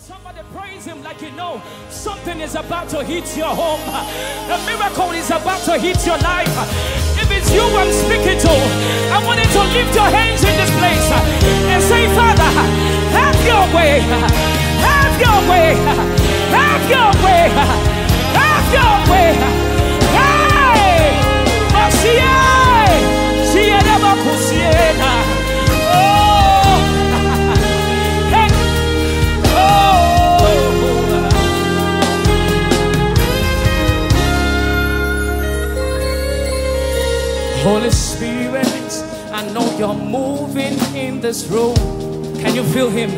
Somebody praise him like you know something is about to hit your home. A miracle is about to hit your life. If it's you I'm speaking to, I want you to lift your hands in this place and say, Father, have your way. Have your way. Have your way. Have your way. Hey! Holy Spirit, I know you're moving in this room. Can you feel him?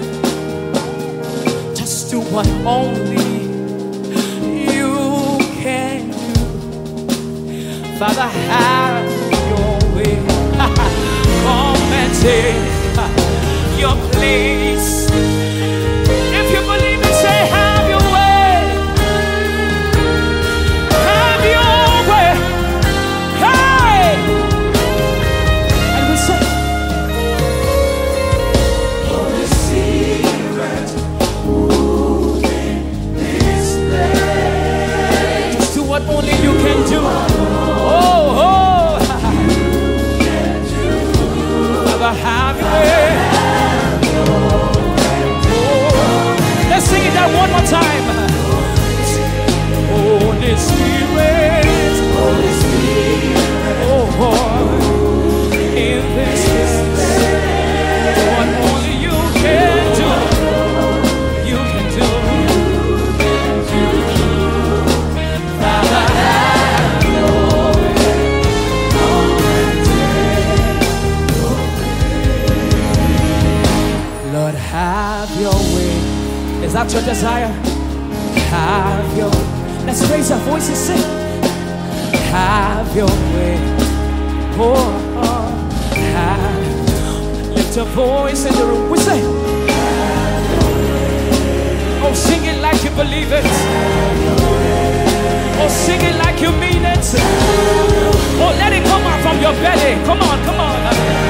Just do what only you can do. Father, have your way. Come and take your place. If you believe it, say, have your way. Have your way. Hey! And we say, Holy Spirit, move in this place. Just do what only you can do. Have your way. Let's sing it out one more time. Holy Spirit, Holy Spirit, oh, in this place, what only you can do, you can do. Father, have your way. Lord, have your way. Is that your desire? Have your. Let's raise our voices, sing. Have your way. Oh, have. Lift your voice in the room. We say. Oh, sing it like you believe it. Oh, sing it like you mean it. Oh, let it come out from your belly. Come on, come on.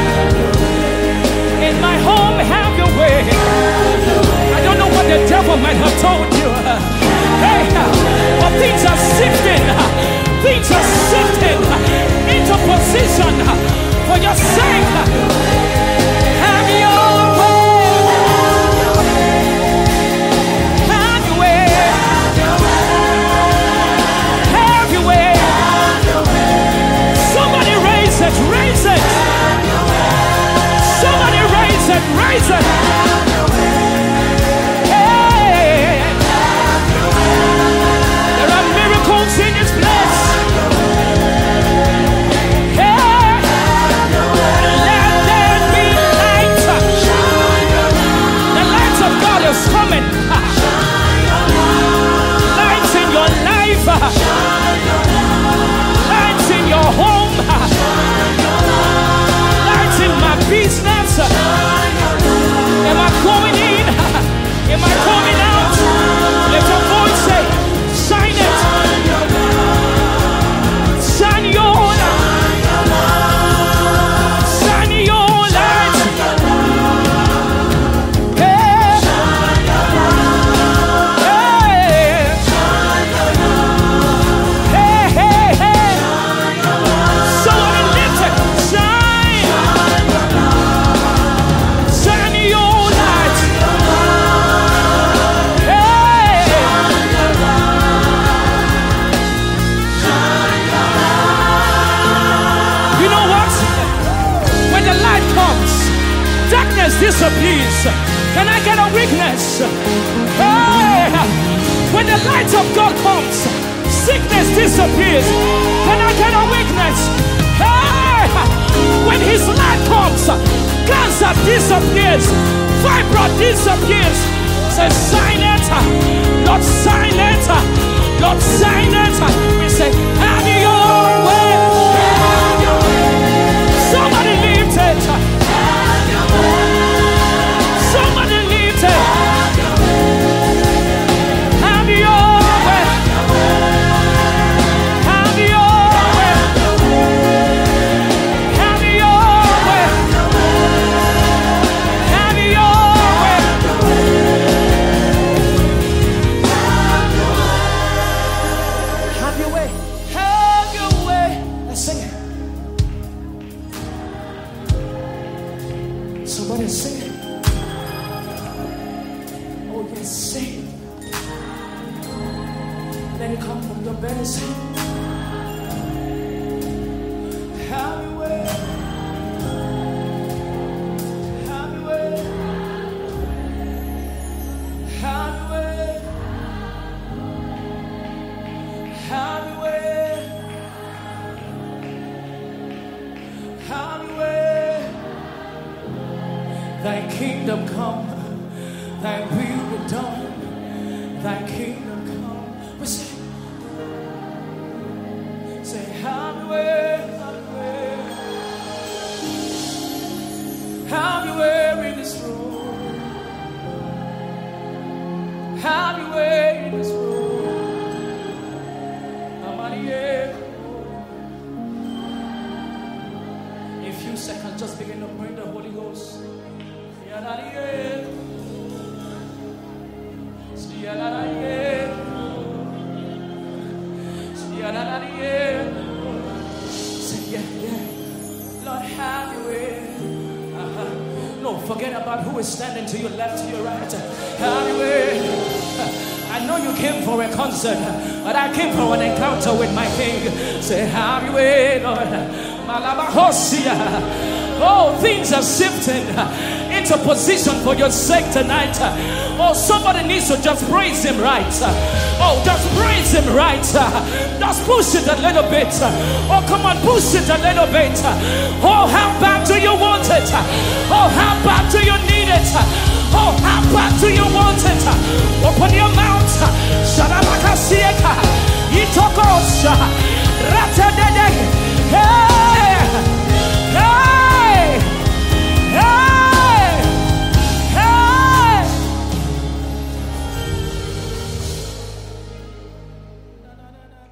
In my home, have your way. I don't know what the devil might have told you. Hey, but things are shifting. Things are shifting into position for your sake. Have your way. Have your way. Have your way. Somebody raise it, raise it. Somebody raise it, raise it. Hey. There are miracles in this place. Hey. Let there be light. The light of God is coming. Lights in your life. Lights in your home. Lights in my business. Am I going in? Am I coming out? Let your voice say, shine it. Shine your light. Shine your light. Hey. Hey. Hey, hey, hey. Somebody lift it. Shine. Shine your light. Hey. You know what? When the light comes, darkness disappears. Can I get a witness? Hey. When the light of God comes, sickness disappears. Can I get a witness? Hey. When his light comes, cancer disappears. Fibroid disappears. Say, silent, Lord, silent, Lord, silent. We say, have your way. Somebody lift it. Somebody lift it. Have your way. Have your way. Have your way. Have your way. Sing. Let it come from your belly. Sing. Have your way. Have your way. Have your way. Have your way. Have your way. Thy kingdom come. Thy will be done. Thy kingdom come. We say, have your way, have your way. Have your way in this room. Have your way in this room. In a few seconds, just begin to pray the Holy Ghost. Say, yeah. Lord, have your way. No, forget about who is standing to your left, to your right. Have your way. I know you came for a concert, but I came for an encounter with my King. Say, have your way, Lord. Oh, things are shifting into position for your sake tonight. Oh, somebody needs to just praise him right. Oh, just praise him right. Just push it a little bit. Oh, come on, push it a little bit. Oh, how bad do you want it? Oh, how bad do you need it? Oh, how bad do you want it? Open your mouth. Shadabakasieka. Itokosha.